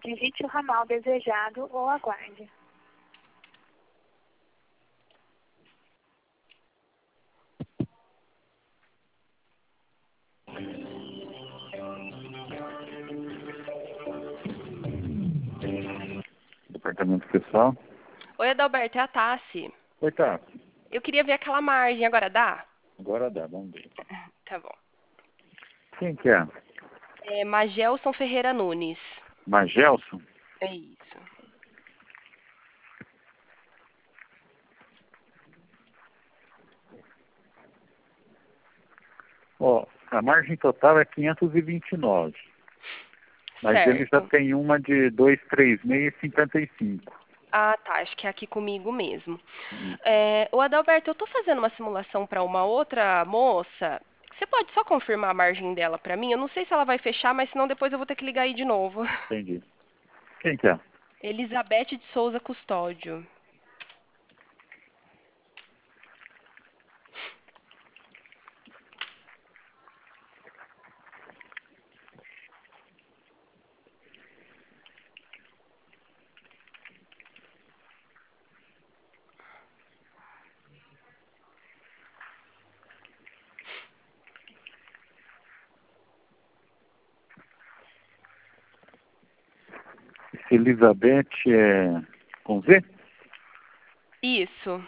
Digite o ramal desejado ou aguarde. Departamento pessoal. Oi, Adalberto, é a Tassi. Oi, tá. Eu queria ver aquela margem, agora dá? Agora dá, vamos ver. Tá bom. Quem que é? É Magelson Ferreira Nunes. Magelson? É isso. Ó, a margem total é 529. Mas ele já Certo. tem uma de 236 e 55. Ah, tá. Acho que é aqui comigo mesmo. O Adalberto, eu tô fazendo uma simulação para uma outra moça. Você pode só confirmar a margem dela para mim? Eu não sei se ela vai fechar, mas senão depois eu vou ter que ligar aí de novo. Entendi. Quem que é? Elizabeth de Souza Custódio. Elizabeth é com Z? Isso.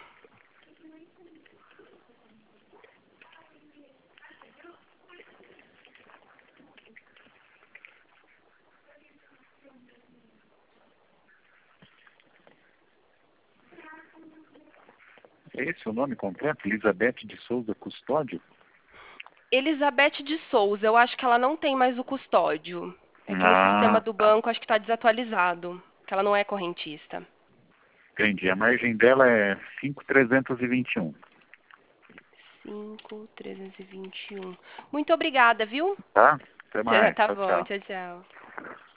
É esse o nome completo? Elizabeth de Souza Custódio? Elizabeth de Souza, eu acho que ela não tem mais o custódio. É que no sistema Ah, do tá. banco acho que está desatualizado, que ela não é correntista. Entendi. A margem dela é 5.321. 5.321. Muito obrigada, viu? Tá? Até mais. Tá Tchau, bom, tchau. tchau, tchau.